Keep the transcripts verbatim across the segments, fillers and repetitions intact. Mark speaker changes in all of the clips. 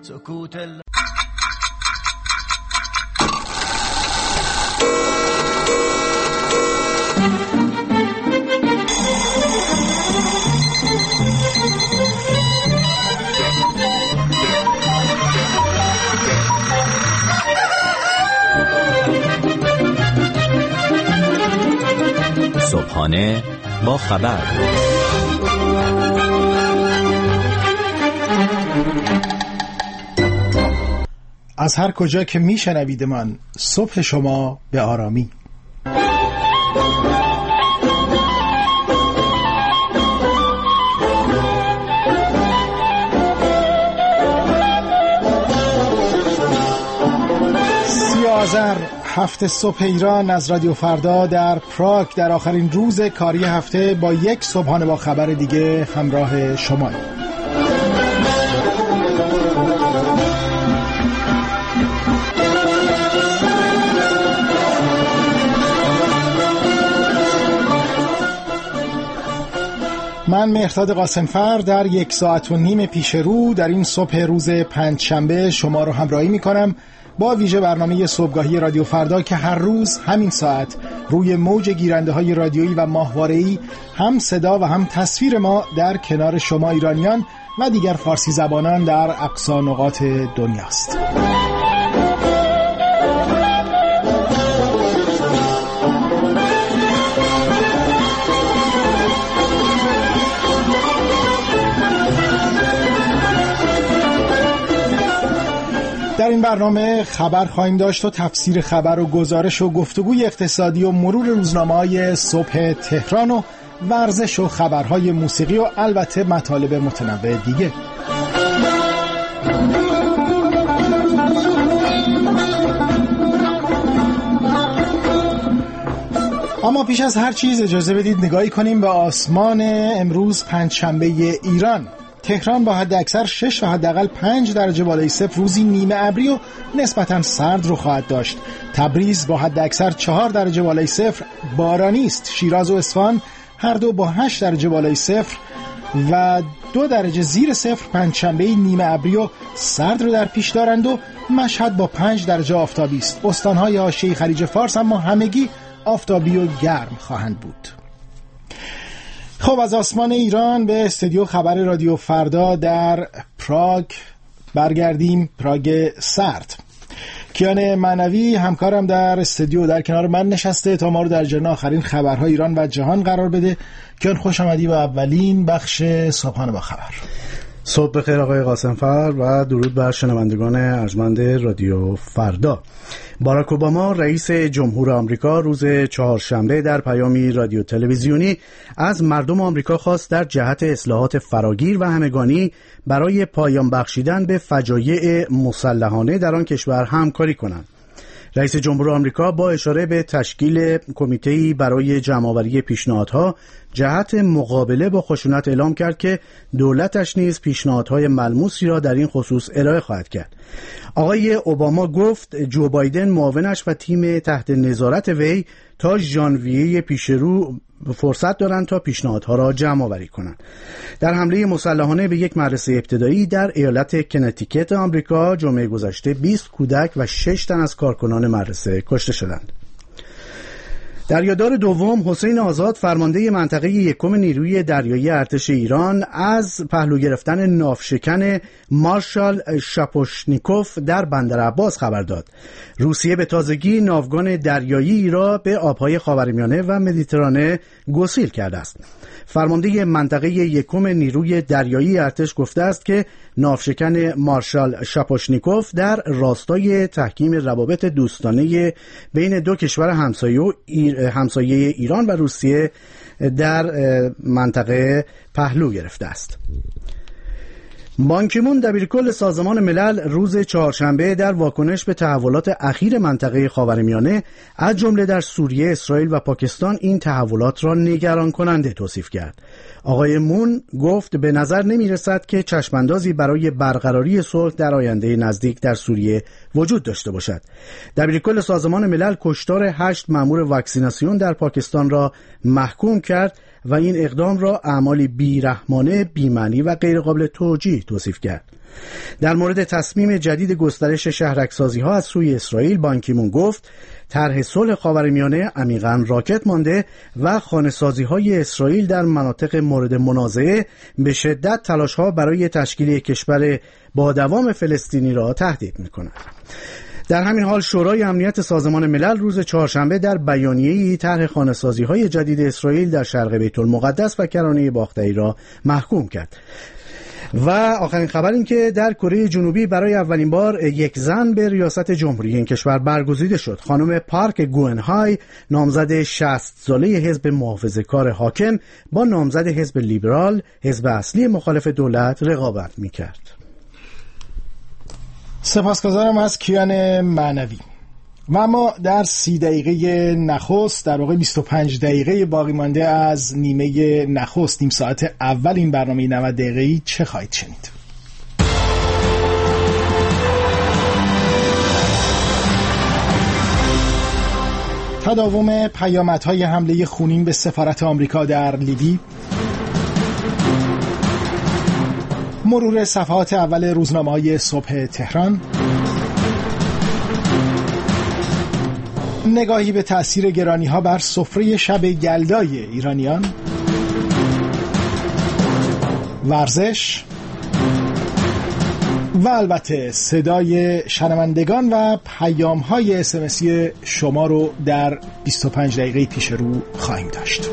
Speaker 1: سکوت ال...
Speaker 2: صبحانه با خبر.
Speaker 3: از هر کجا که میشنوید من، صبح شما به آرامی. سی آذر، هفته صبح ایران از رادیو فردا در پراگ در آخرین روز کاری هفته با یک صبحانه با خبر دیگه همراه شما. من مهرداد قاسمفر در یک ساعت و نیم پیش رو در این صبح روز پنجشنبه شما رو همراهی می کنم با ویژه برنامه صبحگاهی رادیو فردا که هر روز همین ساعت روی موج گیرنده های رادیویی و ماهواره‌ای هم صدا و هم تصویر ما در کنار شما ایرانیان و دیگر فارسی زبانان در اقصا نقاط دنیاست. در این برنامه خبر خواهیم داشت و تفسیر خبر و گزارش و گفتگوی اقتصادی و مرور روزنامه‌های صبح تهران و ورزش و خبرهای موسیقی و البته مطالب متنوع دیگه. اما پیش از هر چیز اجازه بدید نگاهی کنیم به آسمان امروز پنجشنبه ایران. تهران با حد اکثر شش و حداقل پنج درجه بالای صفر روزی نیمه ابری و نسبتاً سرد رو خواهد داشت. تبریز با حد اکثر چهار درجه بالای صفر بارانی است. شیراز و اصفهان هر دو با هشت درجه بالای صفر و دو درجه زیر صفر پنجشنبه نیمه ابری و سرد رو در پیش دارند و مشهد با پنج درجه آفتابی است. استان‌های حاشیه خلیج فارس اما همگی آفتابی و گرم خواهند بود. خب از آسمان ایران به استودیو خبر رادیو فردا در پراگ برگردیم. پراگ سرد. کیان معنوی همکارم در استودیو در کنار من نشسته تا ما رو در جریان آخرین خبرهای ایران و جهان قرار بده. کیان خوش آمدی به اولین بخش صبحانه با خبر.
Speaker 4: صبح بخیر آقای قاسمفر و درود بر شنوندگان ارجمند رادیو فردا. باراک اوباما رئیس جمهور آمریکا روز چهارشنبه در پیامی رادیو تلویزیونی از مردم آمریکا خواست در جهت اصلاحات فراگیر و همگانی برای پایان بخشیدن به فجایع مسلحانه در آن کشور همکاری کنند. رئیس جمهور آمریکا با اشاره به تشکیل کمیته‌ای برای جمع‌آوری پیشنهادها جهت مقابله با خشونت اعلام کرد که دولتش نیز پیشنهادهای ملموسی را در این خصوص ارائه خواهد کرد. آقای اوباما گفت جو بایدن معاونش و تیم تحت نظارت وی تا ژانویه پیش رو فرصت دارند تا پیشنهادها را جمع آوری کنند. در حمله مسلحانه به یک مدرسه ابتدایی در ایالت کنتیکت آمریکا جمعه گذشته بیست کودک و شش تن از کارکنان مدرسه کشته شدند. دریادار دوم حسین آزاد فرمانده منطقه یکم نیروی دریایی ارتش ایران از پهلو گرفتن ناوشکن مارشال شاپوشنیکوف در بندر عباس خبر داد. روسیه به تازگی ناوگان دریایی را به آبهای خاورمیانه و مدیترانه گسیل کرده است. فرمانده منطقه یکم نیروی دریایی ارتش گفته است که ناوشکن مارشال شاپوشنیکوف در راستای تحکیم روابط دوستانه بین دو کشور همسایه و ایر همسایه ایران و روسیه در منطقه پهلو گرفته است. بان کی مون دبیرکل سازمان ملل روز چهارشنبه در واکنش به تحولات اخیر منطقه خاورمیانه از جمله در سوریه، اسرائیل و پاکستان این تحولات را نگران کننده توصیف کرد. آقای مون گفت به نظر نمی رسد که چشماندازی برای برقراری صلح در آینده نزدیک در سوریه وجود داشته باشد. دبیرکل سازمان ملل کشتار هشت مأمور واکسیناسیون در پاکستان را محکوم کرد و این اقدام را اعمالی بیرحمانه، بی‌معنی و غیرقابل توجیه توصیف کرد. در مورد تصمیم جدید گسترش شهرک‌سازی‌ها از سوی اسرائیل، بان کی مون گفت طرح صلح خاورمیانه عمیقاً راکت مانده و خانه‌سازی‌های اسرائیل در مناطق مورد منازعه به شدت تلاش‌ها برای تشکیل یک کشور با دوام فلسطینی را تهدید می‌کند. در همین حال شورای امنیت سازمان ملل روز چهارشنبه در بیانیه‌ای طرح خانه‌سازی‌های جدید اسرائیل در شرق بیت المقدس و کرانه باختری را محکوم کرد. و آخرین خبر این که در کره جنوبی برای اولین بار یک زن به ریاست جمهوری این کشور برگزیده شد. خانم پارک گوئنهای، نامزد شصت ساله حزب محافظه‌کار حاکم، با نامزد حزب لیبرال، حزب اصلی مخالف دولت، رقابت می‌کرد.
Speaker 3: سپاسگزارم از کیان معنوی. و اما در سی دقیقه نخست، در واقع بیست و پنج دقیقه باقی مانده از نیمه نخست، نیم ساعت اول این برنامه نود دقیقه‌ای چه خواهید شنید؟ تداوم پیامدهای حمله خونین به سفارت آمریکا در لیبی، مرور صفحات اول روزنامه‌های صبح تهران، نگاهی به تأثیر گرانی‌ها بر سفره شب یلدای ایرانیان، ورزش و البته صدای شنوندگان و پیام‌های اس ام اسی شما رو در بیست و پنج دقیقه پیش رو خواهیم داشت.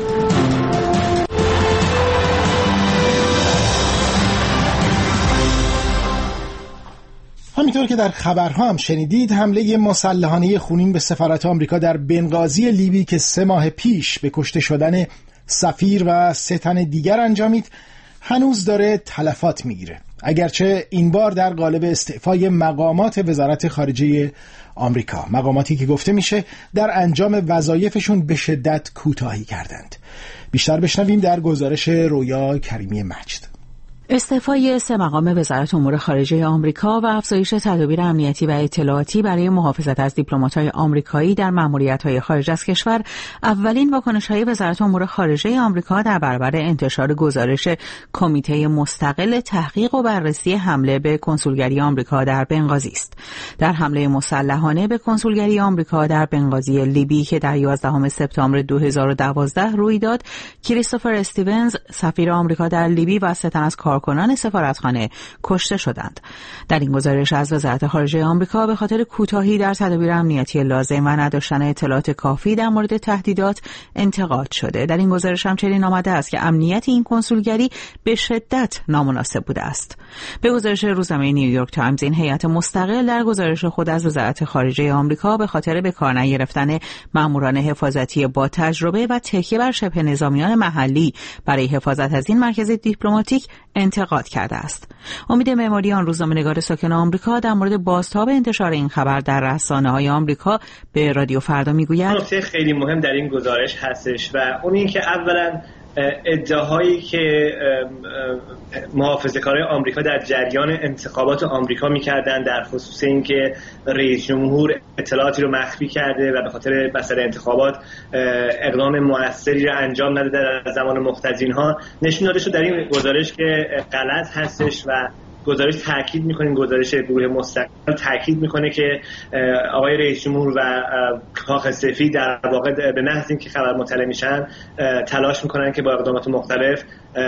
Speaker 3: همینطور که در خبرها هم شنیدید، حمله مسلحانه خونین به سفارت آمریکا در بنغازی لیبی که سه ماه پیش به کشته شدن سفیر و سه تن دیگر انجامید، هنوز داره تلفات میگیره، اگرچه این بار در قالب استعفای مقامات وزارت خارجه آمریکا، مقاماتی که گفته میشه در انجام وظایفشون به شدت کوتاهی کردند. بیشتر بشنویم در گزارش رویا کریمی مجد.
Speaker 1: استعفای سه مقام وزارت امور خارجه آمریکا و افزایش تدابیر امنیتی و اطلاعاتی برای محافظت از دیپلمات‌های آمریکایی در مأموریت‌های خارج از کشور اولین واکنش‌های وزارت امور خارجه آمریکا در برابر انتشار گزارش کمیته مستقل تحقیق و بررسی حمله به کنسولگری آمریکا در بنغازی است. در حمله مسلحانه به کنسولگری آمریکا در بنغازی لیبی که در یازدهم سپتامبر دو هزار و دوازده روی داد، کریستوفر استیونز، سفیر آمریکا در لیبی و سه تن از کارکنان سفارتخانه کشته شدند. در این گزارش از وزارت خارجه آمریکا به خاطر کوتاهی در تدابیر امنیتی لازم و نداشتن اطلاعات کافی در مورد تهدیدات انتقاد شده. در این گزارش هم چنین آمده است که امنیت این کنسولگری به شدت نامناسب بوده است. به گزارش روزنامه نیویورک تایمز، این هیئت مستقل در گزارش خود از وزارت خارجه آمریکا به خاطر به کار نگرفتن ماموران حفاظتی با تجربه و تکیه بر شبه نظامیان محلی برای حفاظت از این مرکز دیپلماتیک انتقاد کرده است. امید معماریان، روزنامه‌نگار ساکن آمریکا، در مورد بازتاب انتشار این خبر در رسانه‌های آمریکا به رادیو فردا میگوید
Speaker 5: نکته خیلی مهم در این گزارش هستش و اون این که اولا ادعاهایی که محافظه‌کاران آمریکا در جریان انتخابات آمریکا می‌کردند در خصوص اینکه رئیس جمهور اطلاعاتی رو مخفی کرده و به خاطر مسئله انتخابات اقدام موثری رو انجام نداده در زمان مختزین‌ها، نشون داده شد در این گزارش که غلط هستش و گزارش تاکید می‌کنه، گزارش گروه مستقل تاکید می‌کنه که آقای رئیس جمهور و کاخ سفید در واقع به محض اینکه خبر مطلع میشن تلاش می‌کنن که با اقدامات مختلف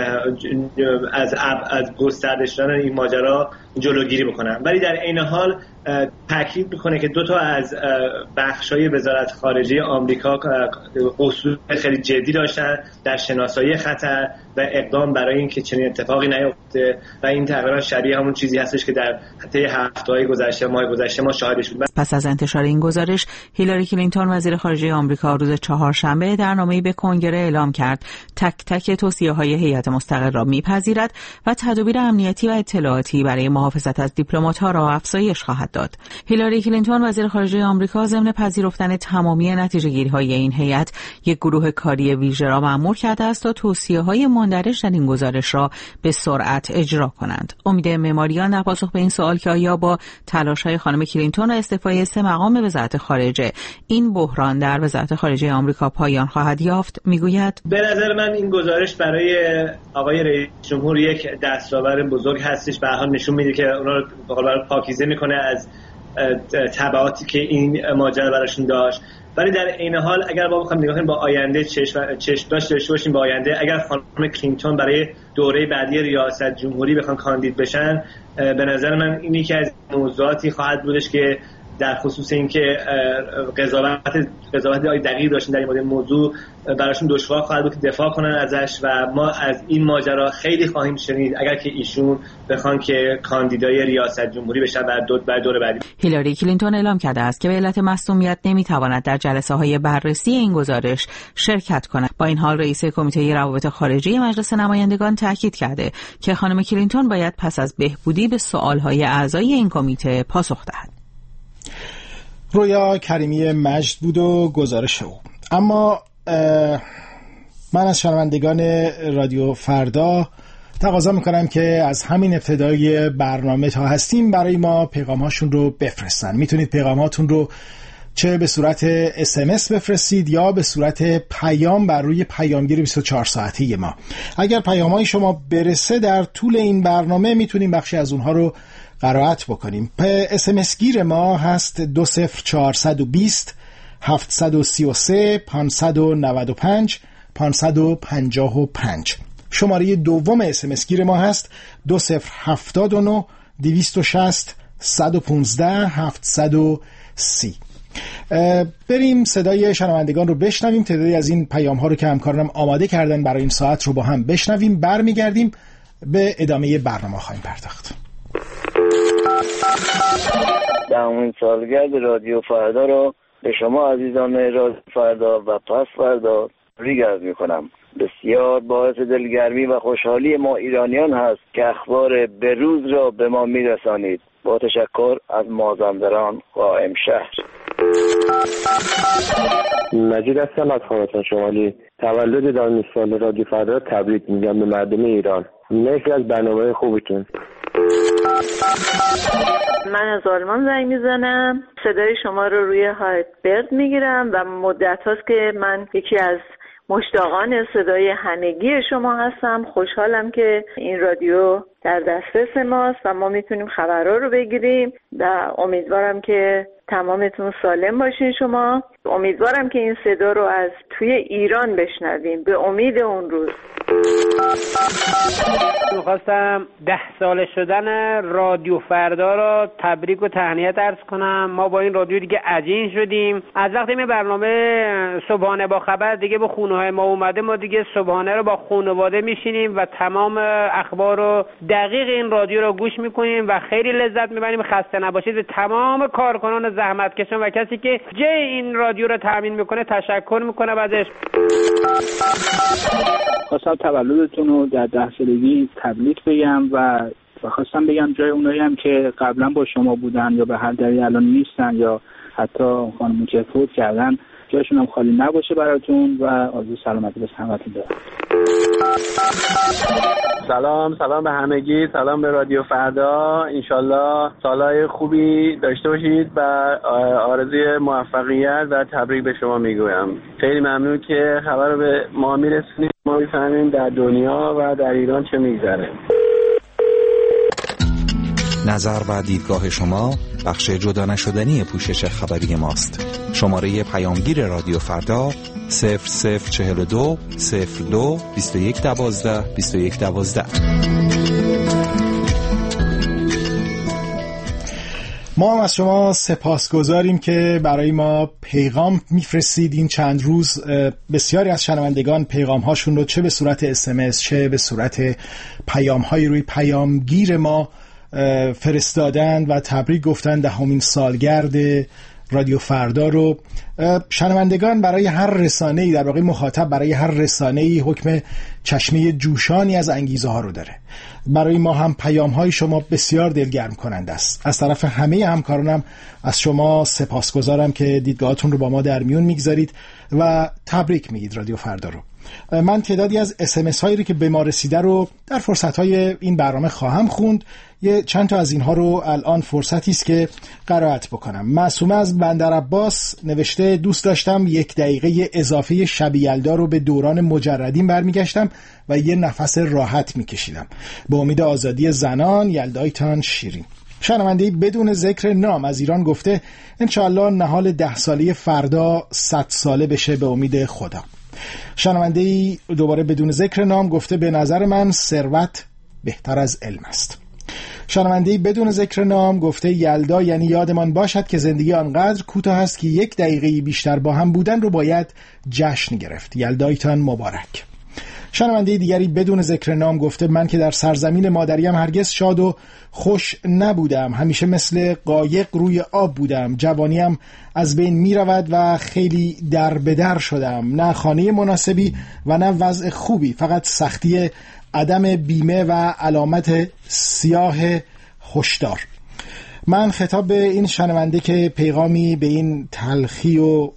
Speaker 5: از از گسترده شدن این ماجرا جلوگیری بکنن، ولی در عین حال تاکید میکنه که دو تا از بخش‌های وزارت خارجه آمریکا اصول خیلی جدی داشتن در شناسایی خطر و اقدام برای اینکه چنین اتفاقی نیفته و این تقریبا شبیه همون چیزی هستش که در طی هفته‌های گذشته ماه گذشته ما شاهدش بودیم.
Speaker 1: پس از انتشار این گزارش، هیلاری کلینتون وزیر خارجه آمریکا روز چهارشنبه در نامه‌ای به کنگره اعلام کرد تک تک توصیه‌های هیئت مستقل را می‌پذیرد و تدابیر امنیتی و اطلاعاتی برای محافظت از دیپلمات‌ها را افزایش خواهد داد. هیلاری کلینتون وزیر خارجه آمریکا ضمن پذیرفتن تمامی نتیجه‌گیری‌های این هیئت یک گروه کاری ویژه را مأمور کرده است تا توصیه‌های مندرج در این گزارش را به سرعت اجرا کنند. امید معماریان در پاسخ به این سوال که آیا با تلاش‌های خانم کلینتون و استعفای سه مقام وزارت خارجه این بحران در وزارت خارجه آمریکا پایان خواهد یافت میگوید:
Speaker 5: به نظر من این گزارش برای آقای رئیس جمهور یک دستاورد بزرگ هستش. به هر حال نشون میده که اونا رو به قول پاکیزه میکنه از تبعاتی که این ماجرا براشون داشت. ولی در عین حال اگر ما بخوایم نگاه کنیم با آینده چشم چشم داشته باشیم با آینده، اگر خانم کلینتون برای دوره بعدی ریاست جمهوری بخوان کاندید بشن، به نظر من اینی که از موضوعاتی خواهد بودش که در خصوص اینکه قضاوت قضاوت دقیق داشتن در این مورد موضوع براشون دشوار خواهد بود که دفاع کنن ازش و ما از این ماجرا خیلی خواهیم شنید اگر که ایشون بخوان که کاندیدای ریاست جمهوری بشن بعد دو بعد دور بعدی.
Speaker 1: هیلاری کلینتون اعلام کرده است که به علت مصونیت نمیتواند در جلسه‌های بررسی این گزارش شرکت کند. با این حال رئیس کمیته روابط خارجی مجلس نمایندگان تاکید کرده که خانم کلینتون باید پس از بهبودی به سوال‌های اعضای این کمیته پاسخ دهد.
Speaker 3: رویا کریمی مجد بود و گزارش او. اما من از شنوندگان رادیو فردا تقاضا میکنم که از همین ابتدای برنامه تا هستیم برای ما پیغامهاشون رو بفرستن. میتونید پیغاماتون رو چه به صورت اس ام اس بفرستید یا به صورت پیام بر روی پیامگیر بیست و چهار ساعته ما. اگر پیامهای شما برسه در طول این برنامه میتونیم بخشی از اونها رو قرائت بکنیم. اس ام اس گیر ما هست دو صفر چهارصد و بیست هفتصد و سی و سه پانصد و نود و پنج پانصد و پنجاه و پنج. شماره دوم اس ام اس گیر ما هست دو صفر هفتاد و نه دویست و شصت صد و پانزده هفتصد و سی. بریم صدای شنوندگان رو بشنویم. تعدادی از این پیام ها رو که همکارانم آماده کردن برای این ساعت رو با هم بشنویم. برمیگردیم به ادامه برنامه خواهیم پرداخت.
Speaker 6: دهمین سالگرد رادیو فردا رو به شما عزیزان رادیو فردا و پس فردا تبریک عرض می‌کنم. بسیار باعث دلگرمی و خوشحالی ما ایرانیان هست که اخبار بروز را به ما میرسانید. با تشکر از مازندران قائم شهر.
Speaker 7: مجید هستم از خراسان شمالی. تولد دهمین سال رادیو فردا تبریک میگم به مردم ایران. مرسی از برنامه خوبتون.
Speaker 8: من از آلمان زنگ میزنم، صدای شما رو روی هایت برد میگیرم و مدت هاست که من یکی از مشتاقان صدای همگی شما هستم. خوشحالم که این رادیو در دسترس ماست و ما میتونیم خبرها رو بگیریم و امیدوارم که تمامتون سالم باشین شما. امیدوارم که این صدا رو از توی ایران بشنویم به امید اون روز.
Speaker 9: میخواستم ده ساله شدن رادیو فردا رو تبریک و تهنیت عرض کنم. ما با این رادیو دیگه عجین شدیم. از وقتی این برنامه صبحانه با خبر دیگه به خونه های ما اومده، ما دیگه صبحانه رو با خانواده میشینیم و تمام اخبار رو دقیق این رادیو رو گوش میکنیم و خیلی لذت میبریم. خسته نباشید. به تمام کارکنان زحمتکشان و کسی که جای این رادیو رو تامین میکنه تشکر میکنم ازش.
Speaker 10: خواستم تولدتون رو در ده سالگی تبریک بگم و خواستم بگم جای اونایی هم که قبلا با شما بودن یا به هر دلیل الان نیستن یا حتی خانمون که فوت کردن جایشون هم خالی نباشه براتون و آرزوی سلامتی به همتون دارم.
Speaker 11: سلام سلام به همگی، سلام به رادیو فردا. انشالله سالهای خوبی داشته باشید و آرزوی موفقیت و تبریک به شما میگویم. خیلی ممنون که خبر رو به ما میرسونید، ما میفهمیم در دنیا و در ایران چه میگذره.
Speaker 2: نظر و دیدگاه شما بخش جدا نشدنی پوشش خبری ماست. شماره پیامگیر رادیو فردا صفر صفر چهل و دو صفر دو بیست و یک دوازده بیست و یک دوازده.
Speaker 3: ما هم از شما سپاسگزاریم که برای ما پیغام میفرستید. این چند روز بسیاری از شنوندگان پیغام هاشون رو چه به صورت اس ام اس چه به صورت پیام های روی پیامگیر ما فرستادن و تبریک گفتن دهمین سالگرد رادیو فردا رو شنوندگان برای هر رسانه‌ای، در واقع مخاطب برای هر رسانه‌ای حکم چشمه جوشانی از انگیزه ها رو داره. برای ما هم پیام‌های شما بسیار دلگرم کننده است. از طرف همه همکارانم از شما سپاسگزارم که دیدگاهاتون رو با ما در میون میگذارید و تبریک میگید رادیو فردا رو. من تعدادی از اس ام اس هایی رو که به ما رسیده رو در فرصت‌های این برنامه خواهم خوند. یه چند تا از اینها رو الان فرصتی است که قرائت بکنم. معصومه از بندر عباس نوشته دوست داشتم یک دقیقه اضافه شب یلدا رو به دوران مجردین برمیگشتم و یه نفس راحت میکشیدم. به امید آزادی زنان، یلدایتان شیرین. شنونده‌ای بدون ذکر نام از ایران گفته انشاءالله نهال ده ساله فردا صد ساله بشه به امید خدا. شنونده‌ای دوباره بدون ذکر نام گفته به نظر من ثروت بهتر از علم است. شنونده‌ای بدون ذکر نام گفته یلدا یعنی یادمان باشد که زندگی آنقدر کوتاه است که یک دقیقه بیشتر با هم بودن رو باید جشن گرفت. یلدایتان مبارک. شنونده دیگری بدون ذکر نام گفته من که در سرزمین مادریم هرگز شاد و خوش نبودم، همیشه مثل قایق روی آب بودم، جوانیم از بین می رود و خیلی در بدر شدم، نه خانه مناسبی و نه وضع خوبی، فقط سختی عدم بیمه و علامت سیاه هشدار. من خطاب به این شنونده که پیغامی به این تلخی و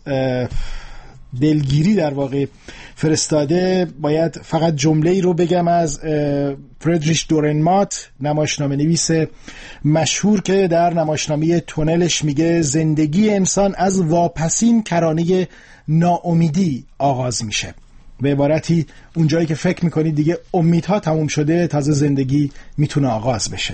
Speaker 3: دلگیری در واقع فرستاده باید فقط جمله‌ای رو بگم از فردریش دورنمات، نمایشنامه نویس مشهور که در نمایشنامه تونلش میگه زندگی انسان از واپسین کرانه ناامیدی آغاز میشه. به عبارتی اونجایی که فکر میکنید دیگه امیدها تموم شده تازه زندگی میتونه آغاز بشه.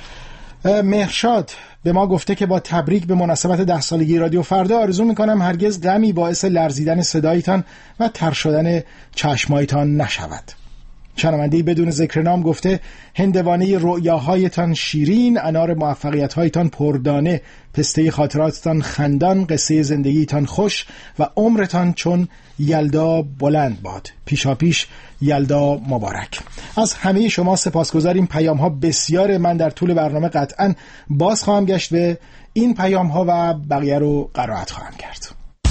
Speaker 3: مهرشاد به ما گفته که با تبریک به مناسبت ده سالگی رادیو فردا آرزو میکنم هرگز غمی باعث لرزیدن صدایتان و تر شدن چشمایتان نشود. شنونده‌ای بدون ذکر نام گفته هندوانه رؤیاهایتان شیرین، انار موفقیت‌هایتان پردانه، پسته خاطراتتان خندان، قصه زندگیتان خوش و عمرتان چون یلدا بلند باد. پیشا پیش یلدا مبارک. از همه شما سپاسگزاریم. پیام ها بسیار، من در طول برنامه قطعا باز خواهم گشت به این پیام ها و بقیه رو قرائت خواهم کرد.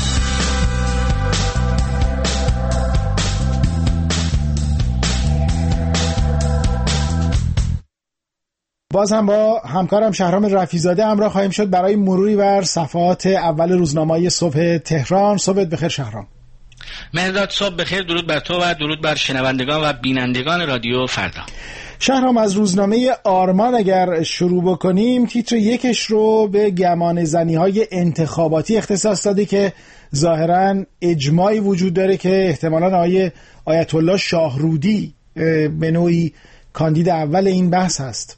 Speaker 3: باز هم با همکارم شهرام رفیزاده همراه خواهیم شد برای مروری بر صفحات اول روزنامه‌های صبح تهران. صبحت بخیر شهرام.
Speaker 12: مهرداد صبح بخیر، درود بر تو و درود بر شنوندگان و بینندگان رادیو فردا.
Speaker 3: شهرام از روزنامه آرمان اگر شروع بکنیم، تیتر یکش رو به گمان زنی های انتخاباتی اختصاص داده که ظاهرا اجماعی وجود داره که احتمالاً آقای آیت الله شاهرودی به نوعی کاندید اول این بحث هست.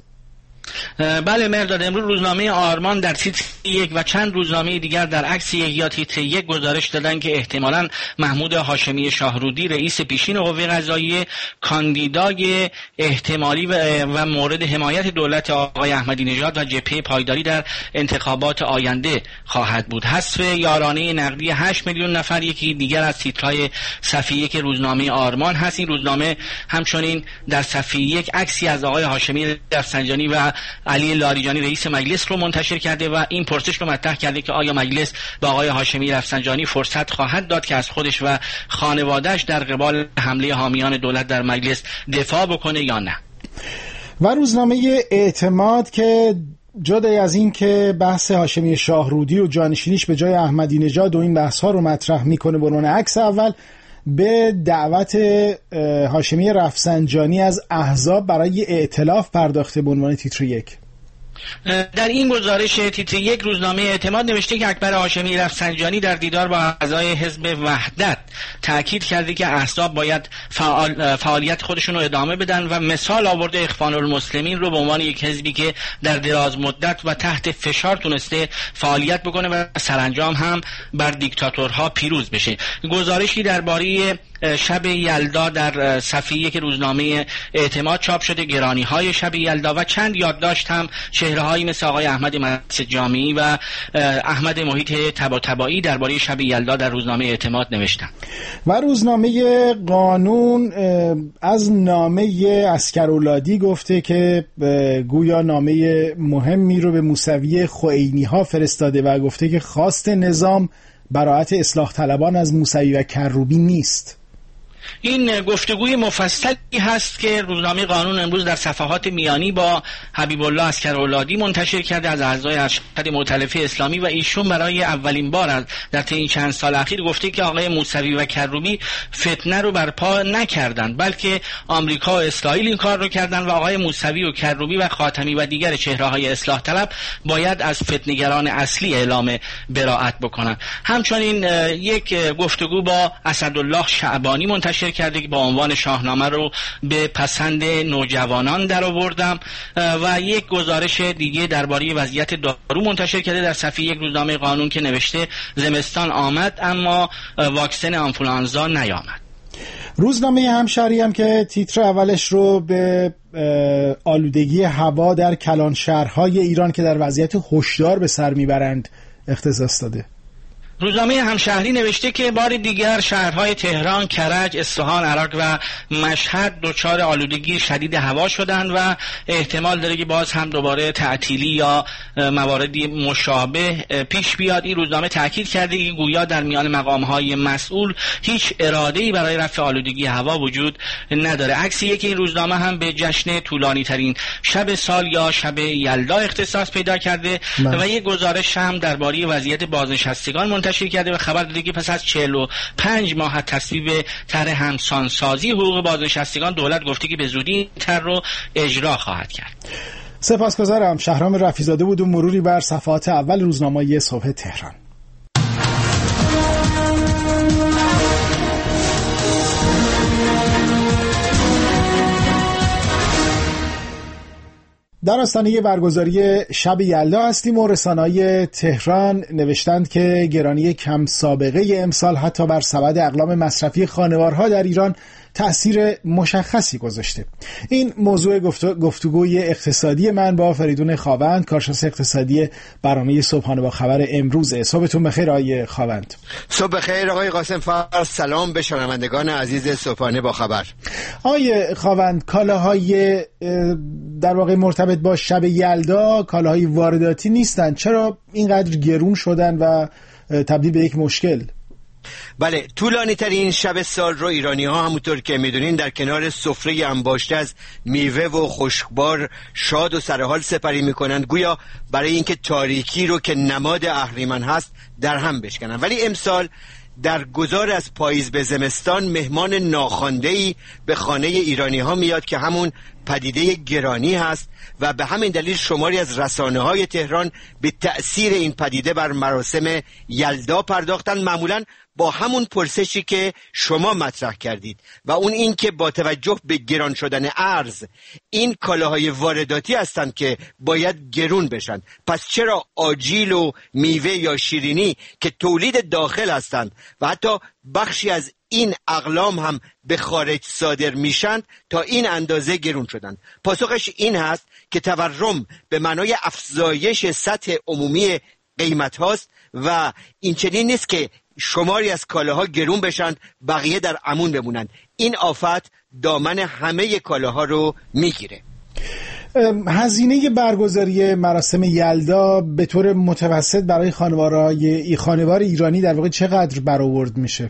Speaker 12: بله مهرداد، امروز روزنامه آرمان در تیتر یک و چند روزنامه دیگر در عکس یک یا تیتر یک گزارش دادن که احتمالاً محمود هاشمی شاهرودی رئیس پیشین قوه قضاییه کاندیدای احتمالی و, و مورد حمایت دولت آقای احمدی نژاد و جبهه پایداری در انتخابات آینده خواهد بود. حذف یارانه نقدی هشت میلیون نفر یکی دیگر از تیترهای صفحه یک روزنامه آرمان هست. این روزنامه همچنین در صفحه یک عکسی از آقای هاشمی رفسنجانی و علی لاریجانی رئیس مجلس رو منتشر کرده و این پرسش رو مطرح کرده که آیا مجلس به آقای هاشمی رفسنجانی فرصت خواهد داد که از خودش و خانواده‌اش در قبال حمله حامیان دولت در مجلس دفاع بکنه یا نه.
Speaker 3: و روزنامه اعتماد که جدای از این که بحث هاشمی شاهرودی و جانشینیش به جای احمدی نژاد و این بحث ها رو مطرح میکنه، به عنوان عکس اول به دعوت هاشمی رفسنجانی از احزاب برای ائتلاف پرداخته به عنوان تیتر یک.
Speaker 12: در این گزارش تیتر یک روزنامه اعتماد نوشته که اکبر هاشمی رفسنجانی در دیدار با اعضای حزب وحدت تاکید کرده که احزاب باید فعال فعالیت خودشون رو ادامه بدن و مثال آورده اخوان المسلمین رو به عنوان یک حزبی که در دراز مدت و تحت فشار تونسته فعالیت بکنه و سرانجام هم بر دیکتاتورها پیروز بشه. گزارشی درباره شب یلدا در صفحه یک روزنامه اعتماد چاپ شده، گرانی های شب یلدا و چند یادداشت هم چهره‌هایی مثل آقای احمد مسجد جامعی و احمد محیط طباطبایی درباره شب یلدا در روزنامه اعتماد نوشتن.
Speaker 3: و روزنامه قانون از نامه عسکرولادی گفته که گویا نامه مهمی رو به موسوی خوئینی ها فرستاده و گفته که خواست نظام براعت اصلاح طلبان از موسوی و کروبی نیست.
Speaker 12: این گفتگوی مفصلی هست که روزنامه قانون امروز در صفحات میانی با حبیب الله عسکرولادی منتشر کرده از اعضای ارشد مؤتلفه اسلامی و ایشون برای اولین بار در طی این چند سال اخیر گفته که آقای موسوی و کروبی فتنه رو برپا نکردند، بلکه آمریکا و اسرائیل این کار رو کردند و آقای موسوی و کروبی و خاتمی و دیگر چهره‌های اصلاح طلب باید از فتنه‌گران اصلی اعلام براءت بکنند. همچنین یک گفتگو با اسدالله شعبانی منتشر کرده که با عنوان شاهنامه رو به پسند نوجوانان در آوردم و یک گزارش دیگه درباره وضعیت دارو منتشر کرده در صفحه یک روزنامه قانون که نوشته زمستان آمد اما واکسن آنفولانزا نیامد.
Speaker 3: روزنامه همشهری هم که تیتر اولش رو به آلودگی هوا در کلان شهرهای ایران که در وضعیت هشدار به سر میبرند اختصاص داده.
Speaker 12: روزنامه همشهری نوشته که بار دیگر شهرهای تهران، کرج، اصفهان، عراق و مشهد دچار آلودگی شدید هوا شدند و احتمال داره که باز هم دوباره تعطیلی یا مواردی مشابه پیش بیاد. این روزنامه تاکید کرده که گویا در میان مقامهای مسئول هیچ اراده‌ای برای رفع آلودگی هوا وجود نداره. عکس یک این روزنامه هم به جشن طولانی ترین شب سال یا شب یلدا اختصاص پیدا کرده من. و یک گزارش هم درباره وضعیت بازنشستگان منتشر کرده و خبر داده که پس از چهل و پنج ماه از تصویب طرح همسانسازی حقوق بازنشستگان دولت گفته که به زودی این طرح رو اجرا خواهد کرد.
Speaker 3: سپاسگزارم. شهرام رفیع‌زاده بود و مروری بر صفحات اول روزنامه صبح تهران. در آستانه برگزاری شب یلدا هستیم و رسانه‌های تهران نوشتند که گرانی کم سابقه امسال حتی بر سبد اقلام مصرفی خانوارها در ایران تأثیر مشخصی گذاشته. این موضوع گفتگوی اقتصادی من با فریدون خاوند، کارشناس اقتصادی برنامه صبحانه با خبر امروزه. صبحتون بخیر آقای خاوند.
Speaker 13: صبح بخیر آقای قاسم فر. سلام به شنوندگان عزیز صبحانه با خبر.
Speaker 3: آقای خاوند، کالاهای در واقع مرتبط با شب یلدا کالاهای وارداتی نیستند، چرا اینقدر گرون شدن و تبدیل به یک مشکل؟
Speaker 13: بله، طولانی ترین شب سال رو ایرانی ها همونطور که میدونین در کنار سفره انباشته از میوه و خشکبار شاد و سرحال سپری میکنند، گویا برای اینکه تاریکی رو که نماد اهریمن هست در هم بشکنن. ولی امسال در گذار از پاییز به زمستان مهمان ناخوانده‌ای به خانه ایرانی ها میاد که همون پدیده گرانی هست و به همین دلیل شماری از رسانه‌های تهران به تأثیر این پدیده بر مراسم یلدا پرداختن، معمولاً با همون پرسشی که شما مطرح کردید و اون این که با توجه به گران شدن ارز این کالاهای وارداتی هستند که باید گرون بشن، پس چرا آجیل و میوه یا شیرینی که تولید داخل هستند و حتی بخشی از این اقلام هم به خارج صادر میشند تا این اندازه گرون شدند؟ پاسخش این هست که تورم به معنای افزایش سطح عمومی قیمت هاست و این چنین نیست که شماری از کالاها گرون بشند بقیه در امون بمونند. این آفت دامن همه کالاها رو میگیره.
Speaker 3: هزینه برگزاری مراسم یلدا به طور متوسط برای خانوارهای خانوار ایرانی در واقع چقدر برآورد میشه؟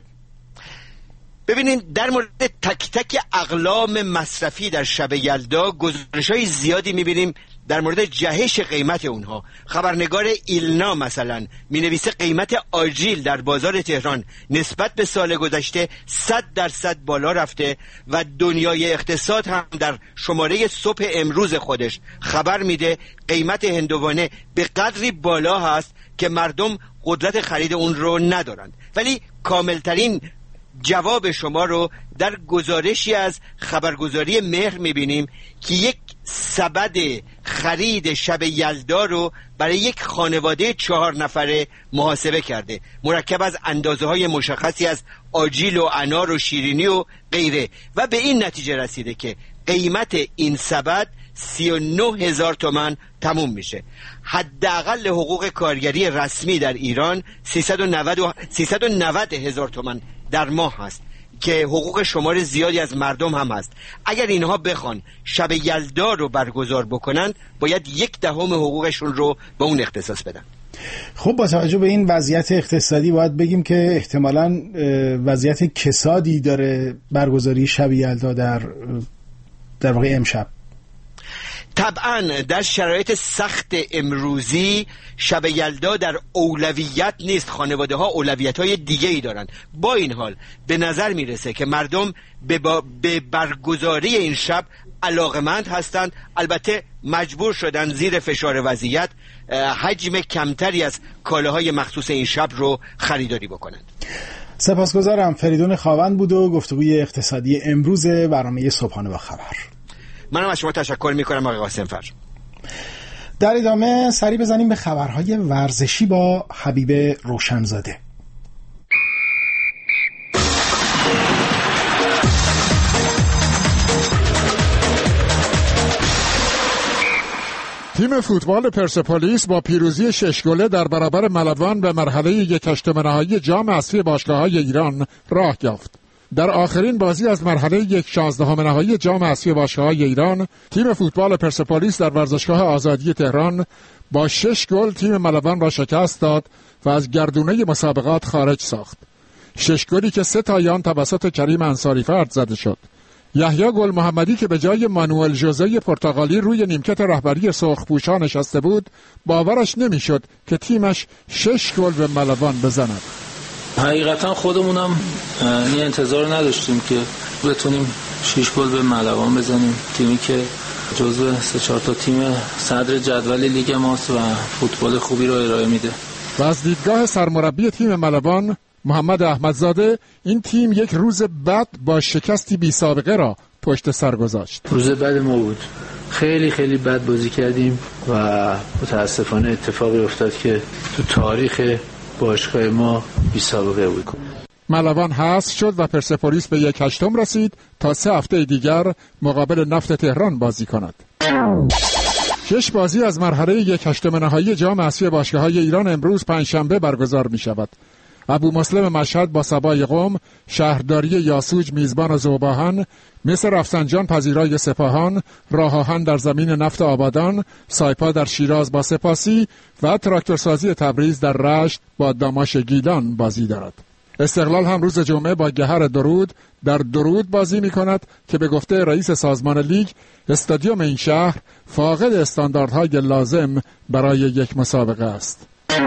Speaker 13: ببینید، در مورد تک تک اقلام مصرفی در شب یلدا گزارش‌های زیادی می‌بینیم در مورد جهش قیمت اونها. خبرنگار ایلنا مثلا می‌نویسه قیمت آجیل در بازار تهران نسبت به سال گذشته صد درصد بالا رفته و دنیای اقتصاد هم در شماره صبح امروز خودش خبر میده قیمت هندوانه به قدری بالا هست که مردم قدرت خرید اون رو ندارند. ولی کاملترین جواب شما رو در گزارشی از خبرگزاری مهر میبینیم که یک سبد خرید شب یلدا رو برای یک خانواده چهار نفره محاسبه کرده، مرکب از اندازه های مشخصی از آجیل و انار و شیرینی و غیره، و به این نتیجه رسیده که قیمت این سبد سی و نه هزار تومان تموم میشه. حداقل حقوق کارگری رسمی در ایران سیصد و نود هزار تومان در ماه هست که حقوق شمار زیادی از مردم هم هست. اگر اینها بخوان شب یلدا رو برگزار بکنن باید یک دهم حقوقشون رو به اون اختصاص بدن.
Speaker 3: خب با توجه به این وضعیت اقتصادی باید بگیم که احتمالاً وضعیت کسادی داره برگزاری شب یلدا در در واقع امشب.
Speaker 13: طبعا در شرایط سخت امروزی شب یلدا در اولویت نیست، خانواده ها اولویت های دیگه ای دارن. با این حال به نظر میرسه که مردم به, با... به برگزاری این شب علاقمند هستند، البته مجبور شدن زیر فشار وضعیت حجم کمتری از کالاهای مخصوص این شب رو خریداری بکنند.
Speaker 3: سپاسگزارم. فریدون خاوند بود و گفتگوی اقتصادی امروز برنامه صبحانه با خبر.
Speaker 13: منم از شما تشکر میکنم آقای قاسم فر.
Speaker 3: در ادامه سری بزنیم به خبرهای ورزشی با حبیب روشنزاده.
Speaker 14: تیم فوتبال پرسپولیس با پیروزی شش گله در برابر ملوان به مرحله یک هشتم نهایی جام اسفی باشگاه‌های ایران راه یافت. در آخرین بازی از مرحله یک شانزدهم نهایی جام اسفی باشگاه‌های ایران، تیم فوتبال پرسپولیس در ورزشگاه آزادی تهران با شش گل تیم ملوان را شکست داد و از گردونه مسابقات خارج ساخت. شش گلی که سه تای آن توسط کریم انصاری فرد زده شد. یحیی گل محمدی که به جای مانوئل ژوزه پرتغالی روی نیمکت رهبری سرخپوشان نشسته بود، باورش نمیشد که تیمش شش گل به ملوان بزند.
Speaker 15: حقیقتا خودمونم این انتظار نداشتیم که بتونیم شش گل به ملوان بزنیم، تیمی که جزو سه چهار تا تیم صدر جدول لیگ ماست و فوتبال خوبی رو ارائه میده.
Speaker 14: و از دیدگاه سرمربی تیم ملوان محمد احمدزاده، این تیم یک روز بد با شکستی بی سابقه را پشت سر گذاشت.
Speaker 15: روز بد ما بود، خیلی خیلی بد بازی کردیم و متاسفانه اتفاقی افتاد که تو تاریخ باشگاه ما بی سابقه بود.
Speaker 14: ملوان حذف شد و پرسپولیس به یک هشتم رسید تا سه هفته دیگر مقابل نفت تهران بازی کند. شش بازی از مرحله یک هشتم نهایی جام اسفی باشگاه‌های ایران امروز پنجشنبه برگزار می شود. ابو مسلم مشهد با سبای قم، شهرداری یاسوج میزبان ذوباهن، مصر رفسنجان پذیرای سپاهان، راه آهن در زمین نفت آبادان، سایپا در شیراز با سپاسی و تراکتورسازی تبریز در رشت با داماش گیلان بازی دارد. استقلال هم روز جمعه با گهر درود در درود بازی می کند که به گفته رئیس سازمان لیگ استادیوم این شهر فاقد استانداردهای لازم برای یک مسابقه است.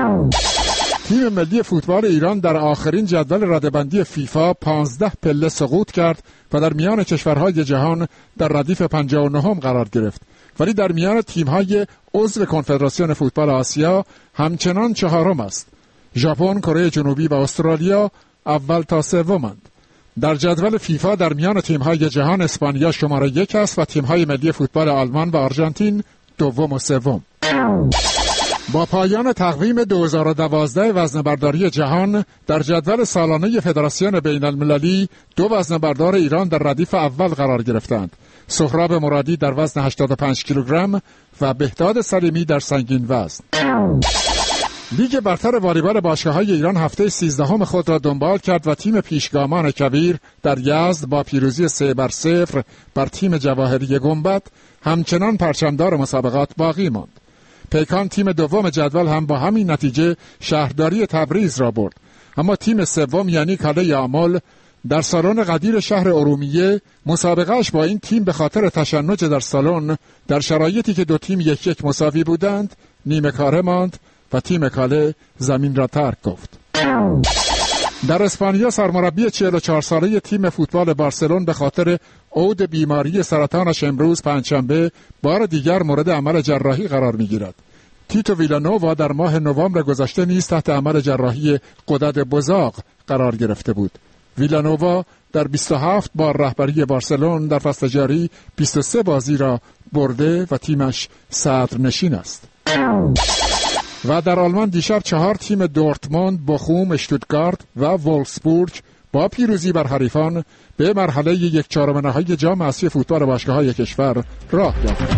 Speaker 14: تیم ملی فوتبال ایران در آخرین جدول رده‌بندی فیفا پانزده پله سقوط کرد و در میان کشورهای جهان در ردیف پنجاه و نهم قرار گرفت، ولی در میان تیم‌های عضو کنفدراسیون فوتبال آسیا همچنان چهارم است. ژاپن، کره جنوبی و استرالیا اول تا سومند. در جدول فیفا در میان تیم‌های جهان اسپانیا شماره یک است و تیم‌های ملی فوتبال آلمان و آرژانتین دوم و سوم. با پایان تقویم دو هزار و دوازده وزنه‌برداری جهان در جدول سالانه فدراسیون بین المللی دو وزنه‌بردار ایران در ردیف اول قرار گرفتند. سهراب مرادی در وزن هشتاد و پنج کیلوگرم و بهداد سلیمی در سنگین وزن. لیگ برتر والیبال باشگاه‌های ایران هفته سیزدهم خود را دنبال کرد و تیم پیشگامان کبیر در یزد با پیروزی سه بر صفر بر تیم جواهری گنبد همچنان پرچمدار مسابقات باقی ماند. پیکان تیم دوم جدول هم با همین نتیجه شهرداری تبریز را برد، اما تیم سوم یعنی کاله آمل در سالن قدیر شهر ارومیه مسابقهش با این تیم به خاطر تشنج در سالن در شرایطی که دو تیم یک یک مساوی بودند نیمه کاره ماند و تیم کاله زمین را ترک گفت. در اسپانیا سرمربی چهل و چهار ساله تیم فوتبال بارسلون به خاطر عود بیماری سرطانش امروز پنجشنبه بار دیگر مورد عمل جراحی قرار می‌گیرد. تیتو ویلانووا در ماه نوامبر گذشته نیز تحت عمل جراحی غدد بزاق قرار گرفته بود. ویلانووا در بیست و هفت بار رهبری بارسلون در فصل جاری بیست و سه بازی را برده و تیمش صدرنشین است. و در آلمان دیشب چهار تیم دورتموند، بخوم، اشتوتگارت و وولفسبورگ با پیروزی بر حریفان به مرحله یک چهارم نهایی جام اسیای فوتبال باشگاه‌های کشور راه یافتند.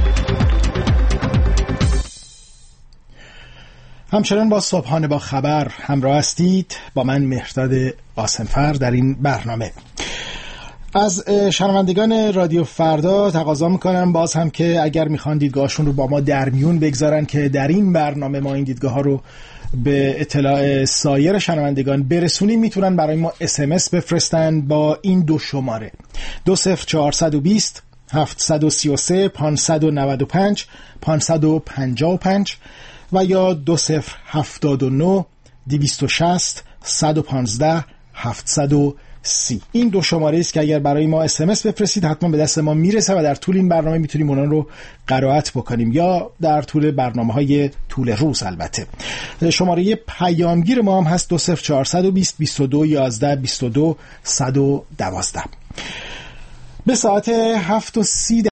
Speaker 3: همچنان با صبحانه با خبر همراه هستید با من مهرداد قاسمفر در این برنامه. از شنوندگان رادیو فردا تقاضا میکنم باز هم که اگر میخوان دیدگاهشون رو با ما در میون بگذارن که در این برنامه ما این دیدگاه ها رو به اطلاع سایر شنوندگان برسونیم، میتونن برای ما اس ام اس بفرستن با این دو شماره دو صفر چهارصد و بیست هفتصد و سی و سه پانصد و نود و پنج پانصد و پنجاه و پنج و یا دو صفر هفتاد و نه دویست و شصت صد و پانزده هفتصد و سی. این دو شماره است که اگر برای ما اس ام اس بفرستید حتما به دست ما میرسه و در طول این برنامه میتونیم اونان رو قرائت بکنیم یا در طول برنامه‌های طول روز. البته شماره پیامگیر ما هم هست دو صفر چهارصد و بیست بیست و دو یازده بیست و دو صد و دوازده. به ساعت هفت و سی